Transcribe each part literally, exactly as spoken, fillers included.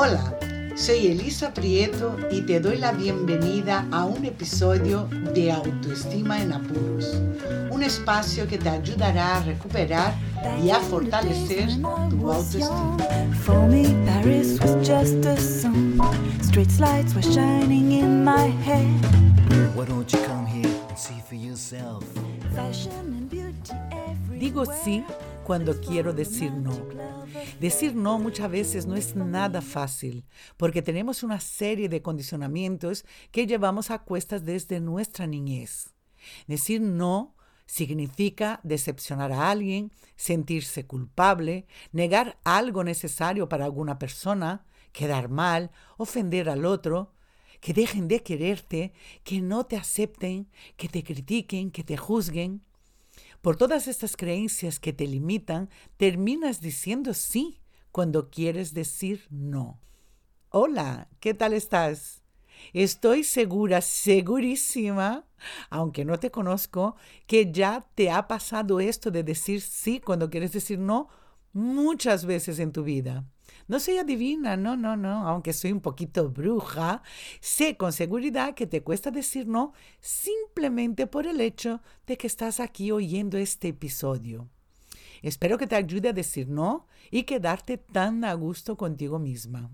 Hola, soy Elisa Prieto y te doy la bienvenida a un episodio de Autoestima en Apuros, un espacio que te ayudará a recuperar y a fortalecer tu autoestima. For me, Paris was just a song. Street lights were shining in my head. Why don't you come here and see for yourself? Fashion and beauty everywhere. Digo sí cuando quiero decir no. Decir no muchas veces no es nada fácil, porque tenemos una serie de condicionamientos que llevamos a cuestas desde nuestra niñez. Decir no significa decepcionar a alguien, sentirse culpable, negar algo necesario para alguna persona, quedar mal, ofender al otro, que dejen de quererte, que no te acepten, que te critiquen, que te juzguen. Por todas estas creencias que te limitan, terminas diciendo sí cuando quieres decir no. Hola, ¿qué tal estás? Estoy segura, segurísima, aunque no te conozco, que ya te ha pasado esto de decir sí cuando quieres decir no muchas veces en tu vida. No soy adivina, no, no, no, aunque soy un poquito bruja, sé con seguridad que te cuesta decir no simplemente por el hecho de que estás aquí oyendo este episodio. Espero que te ayude a decir no y quedarte tan a gusto contigo misma.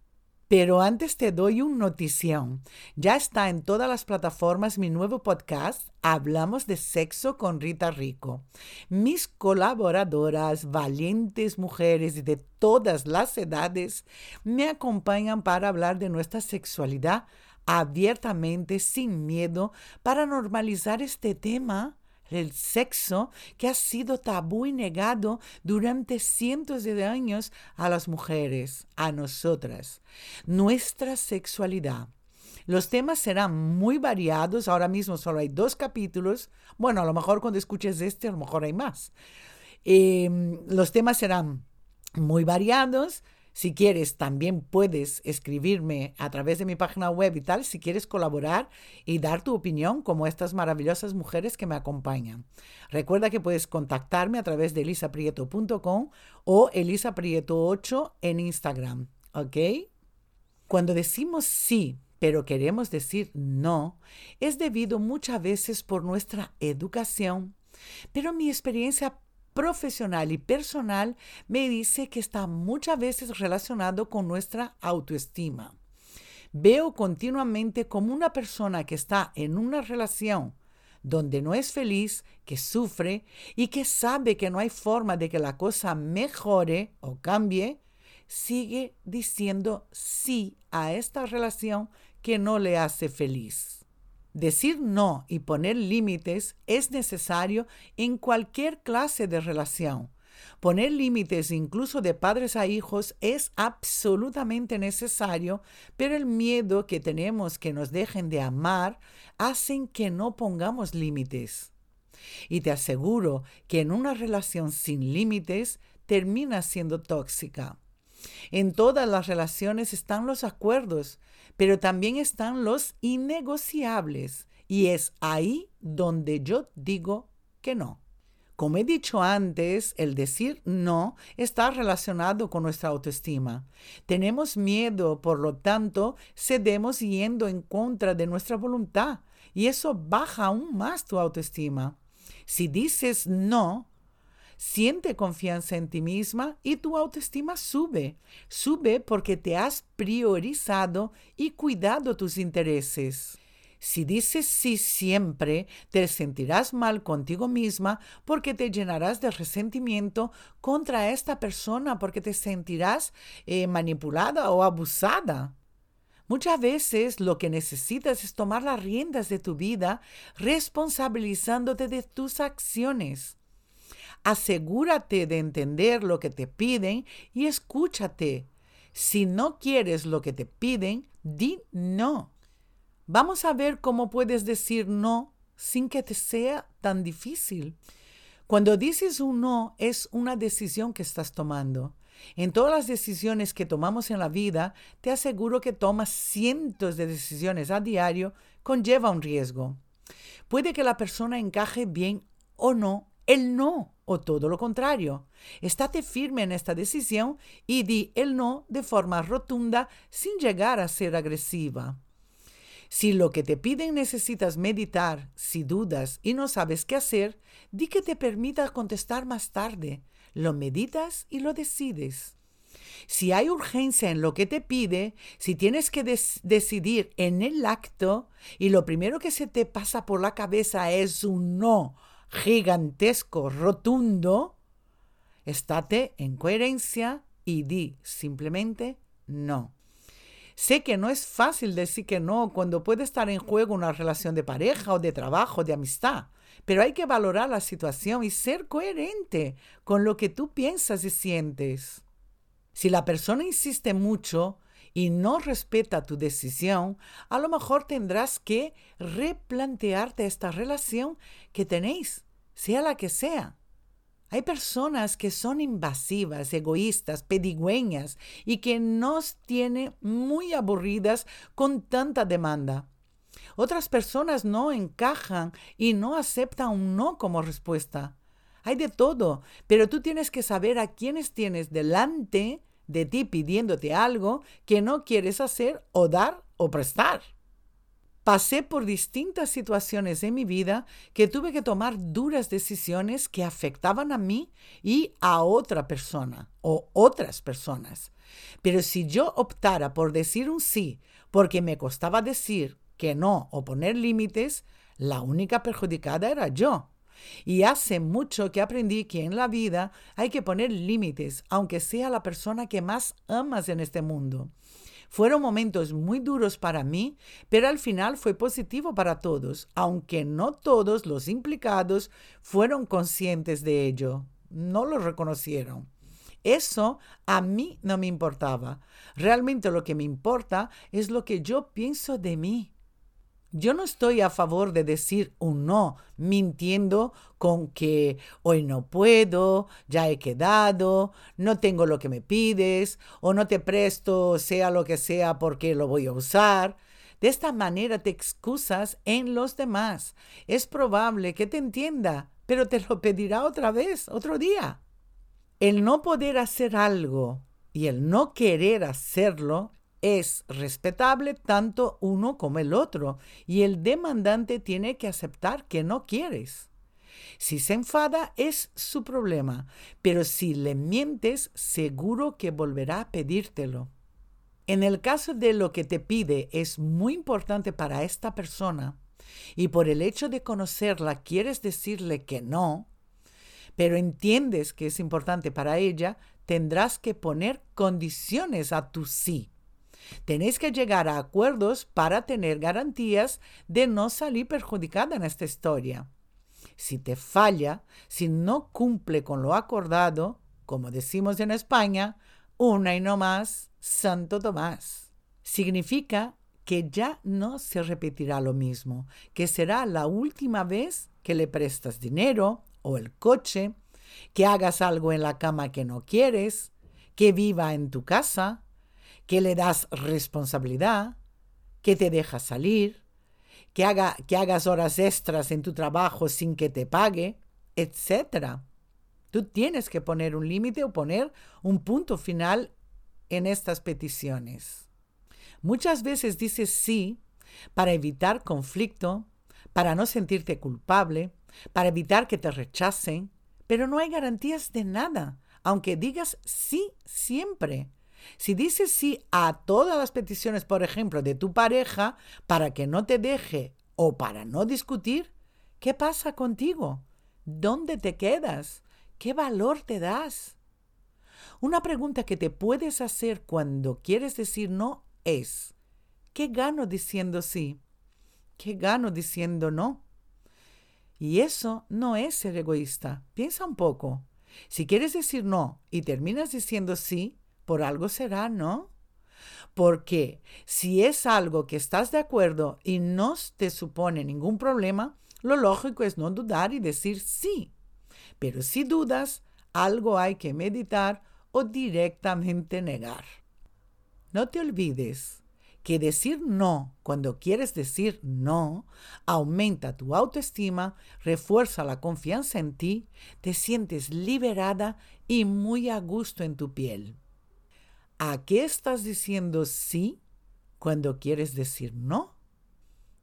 Pero antes te doy una notición. Ya está en todas las plataformas mi nuevo podcast, Hablamos de Sexo con Rita Rico. Mis colaboradoras, valientes mujeres de todas las edades, me acompañan para hablar de nuestra sexualidad abiertamente, sin miedo, para normalizar este tema, el sexo, que ha sido tabú y negado durante cientos de años a las mujeres, a nosotras. Nuestra sexualidad. Los temas serán muy variados. Ahora mismo solo hay dos capítulos. Bueno, a lo mejor cuando escuches este, a lo mejor hay más. Eh, los temas serán muy variados. Si quieres, también puedes escribirme a través de mi página web y tal, si quieres colaborar y dar tu opinión como estas maravillosas mujeres que me acompañan. Recuerda que puedes contactarme a través de elisa prieto punto com o elisa prieto ocho en Instagram, ¿ok? Cuando decimos sí, pero queremos decir no, es debido muchas veces por nuestra educación, pero mi experiencia profesional y personal me dice que está muchas veces relacionado con nuestra autoestima. Veo continuamente como una persona que está en una relación donde no es feliz, que sufre y que sabe que no hay forma de que la cosa mejore o cambie, sigue diciendo sí a esta relación que no le hace feliz. Decir no y poner límites es necesario en cualquier clase de relación. Poner límites incluso de padres a hijos es absolutamente necesario, pero el miedo que tenemos que nos dejen de amar hacen que no pongamos límites. Y te aseguro que en una relación sin límites termina siendo tóxica. En todas las relaciones están los acuerdos, pero también están los innegociables, y es ahí donde yo digo que no. Como he dicho antes, el decir no está relacionado con nuestra autoestima. Tenemos miedo, por lo tanto, cedemos yendo en contra de nuestra voluntad, y eso baja aún más tu autoestima. Si dices no, siente confianza en ti misma y tu autoestima sube. Sube porque te has priorizado y cuidado tus intereses. Si dices sí siempre, te sentirás mal contigo misma porque te llenarás de resentimiento contra esta persona porque te sentirás eh, manipulada o abusada. Muchas veces lo que necesitas es tomar las riendas de tu vida responsabilizándote de tus acciones. Asegúrate de entender lo que te piden y escúchate. Si no quieres lo que te piden, di no. Vamos a ver cómo puedes decir no sin que te sea tan difícil. Cuando dices un no, es una decisión que estás tomando. En todas las decisiones que tomamos en la vida, te aseguro que tomas cientos de decisiones a diario, conlleva un riesgo. Puede que la persona encaje bien o no, el no o todo lo contrario. Estate firme en esta decisión y di el no de forma rotunda sin llegar a ser agresiva. Si lo que te piden necesitas meditar, si dudas y no sabes qué hacer, di que te permita contestar más tarde. Lo meditas y lo decides. Si hay urgencia en lo que te pide, si tienes que des- decidir en el acto y lo primero que se te pasa por la cabeza es un no gigantesco, rotundo, estate en coherencia y di simplemente no. Sé que no es fácil decir que no cuando puede estar en juego una relación de pareja o de trabajo, de amistad, pero hay que valorar la situación y ser coherente con lo que tú piensas y sientes. Si la persona insiste mucho y no respeta tu decisión, a lo mejor tendrás que replantearte esta relación que tenéis, sea la que sea. Hay personas que son invasivas, egoístas, pedigüeñas y que nos tienen muy aburridas con tanta demanda. Otras personas no encajan y no aceptan un no como respuesta. Hay de todo, pero tú tienes que saber a quiénes tienes delante de ti pidiéndote algo que no quieres hacer o dar o prestar. Pasé por distintas situaciones en mi vida que tuve que tomar duras decisiones que afectaban a mí y a otra persona o otras personas. Pero si yo optara por decir un sí porque me costaba decir que no o poner límites, la única perjudicada era yo. Y hace mucho que aprendí que en la vida hay que poner límites, aunque sea la persona que más amas en este mundo. Fueron momentos muy duros para mí, pero al final fue positivo para todos, aunque no todos los implicados fueron conscientes de ello. No lo reconocieron. Eso a mí no me importaba. Realmente lo que me importa es lo que yo pienso de mí. Yo no estoy a favor de decir un no, mintiendo con que hoy no puedo, ya he quedado, no tengo lo que me pides, o no te presto, sea lo que sea, porque lo voy a usar. De esta manera te excusas en los demás. Es probable que te entienda, pero te lo pedirá otra vez, otro día. El no poder hacer algo y el no querer hacerlo es respetable tanto uno como el otro, y el demandante tiene que aceptar que no quieres. Si se enfada es su problema, pero si le mientes, seguro que volverá a pedírtelo. En el caso de lo que te pide es muy importante para esta persona, y por el hecho de conocerla quieres decirle que no, pero entiendes que es importante para ella, tendrás que poner condiciones a tu sí. Tenéis que llegar a acuerdos para tener garantías de no salir perjudicada en esta historia. Si te falla, si no cumple con lo acordado, como decimos en España, una y no más, Santo Tomás. Significa que ya no se repetirá lo mismo, que será la última vez que le prestas dinero o el coche, que hagas algo en la cama que no quieres, que viva en tu casa, que le das responsabilidad, que te deja salir, que, haga, que hagas horas extras en tu trabajo sin que te pague, etcétera. Tú tienes que poner un límite o poner un punto final en estas peticiones. Muchas veces dices sí para evitar conflicto, para no sentirte culpable, para evitar que te rechacen, pero no hay garantías de nada, aunque digas sí siempre. Si dices sí a todas las peticiones, por ejemplo, de tu pareja, para que no te deje o para no discutir, ¿qué pasa contigo? ¿Dónde te quedas? ¿Qué valor te das? Una pregunta que te puedes hacer cuando quieres decir no es, ¿qué gano diciendo sí? ¿Qué gano diciendo no? Y eso no es ser egoísta. Piensa un poco. Si quieres decir no y terminas diciendo sí, por algo será, ¿no? Porque si es algo que estás de acuerdo y no te supone ningún problema, lo lógico es no dudar y decir sí. Pero si dudas, algo hay que meditar o directamente negar. No te olvides que decir no cuando quieres decir no aumenta tu autoestima, refuerza la confianza en ti, te sientes liberada y muy a gusto en tu piel. ¿A qué estás diciendo sí cuando quieres decir no?